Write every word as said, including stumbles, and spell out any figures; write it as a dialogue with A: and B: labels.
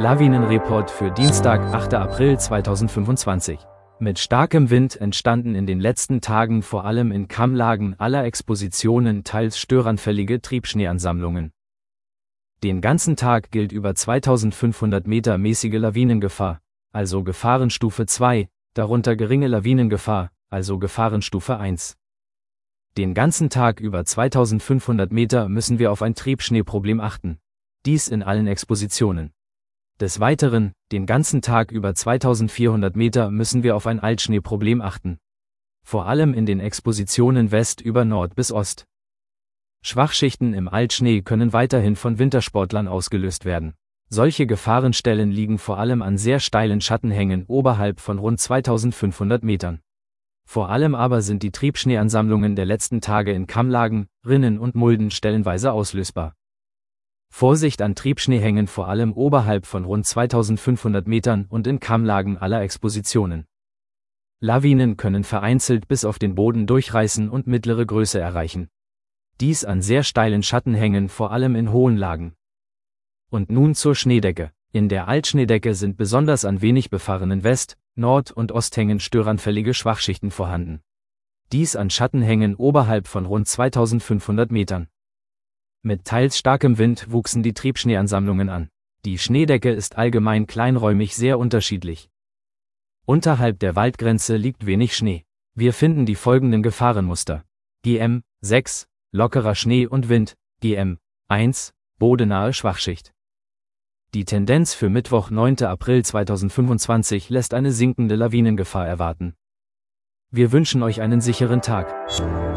A: Lawinenreport für Dienstag, achter April zweitausendfünfundzwanzig. Mit starkem Wind entstanden in den letzten Tagen vor allem in Kammlagen aller Expositionen teils störanfällige Triebschneeansammlungen. Den ganzen Tag gilt über zweitausendfünfhundert Meter mäßige Lawinengefahr, also Gefahrenstufe zwei, darunter geringe Lawinengefahr, also Gefahrenstufe eins. Den ganzen Tag über zweitausendfünfhundert Meter müssen wir auf ein Triebschneeproblem achten. Dies in allen Expositionen. Des Weiteren, den ganzen Tag über zweitausendvierhundert Meter müssen wir auf ein Altschneeproblem achten. Vor allem in den Expositionen West über Nord bis Ost. Schwachschichten im Altschnee können weiterhin von Wintersportlern ausgelöst werden. Solche Gefahrenstellen liegen vor allem an sehr steilen Schattenhängen oberhalb von rund zweitausendfünfhundert Metern. Vor allem aber sind die Triebschneeansammlungen der letzten Tage in Kammlagen, Rinnen und Mulden stellenweise auslösbar. Vorsicht an Triebschneehängen vor allem oberhalb von rund zweitausendfünfhundert Metern und in Kammlagen aller Expositionen. Lawinen können vereinzelt bis auf den Boden durchreißen und mittlere Größe erreichen. Dies an sehr steilen Schattenhängen vor allem in hohen Lagen. Und nun zur Schneedecke. In der Altschneedecke sind besonders an wenig befahrenen West-, Nord- und Osthängen störanfällige Schwachschichten vorhanden. Dies an Schattenhängen oberhalb von rund zweitausendfünfhundert Metern. Mit teils starkem Wind wuchsen die Triebschneeansammlungen an. Die Schneedecke ist allgemein kleinräumig sehr unterschiedlich. Unterhalb der Waldgrenze liegt wenig Schnee. Wir finden die folgenden Gefahrenmuster. G M sechs, lockerer Schnee und Wind, G M eins, bodenahe Schwachschicht. Die Tendenz für Mittwoch, neunter April zweitausendfünfundzwanzig lässt eine sinkende Lawinengefahr erwarten. Wir wünschen euch einen sicheren Tag.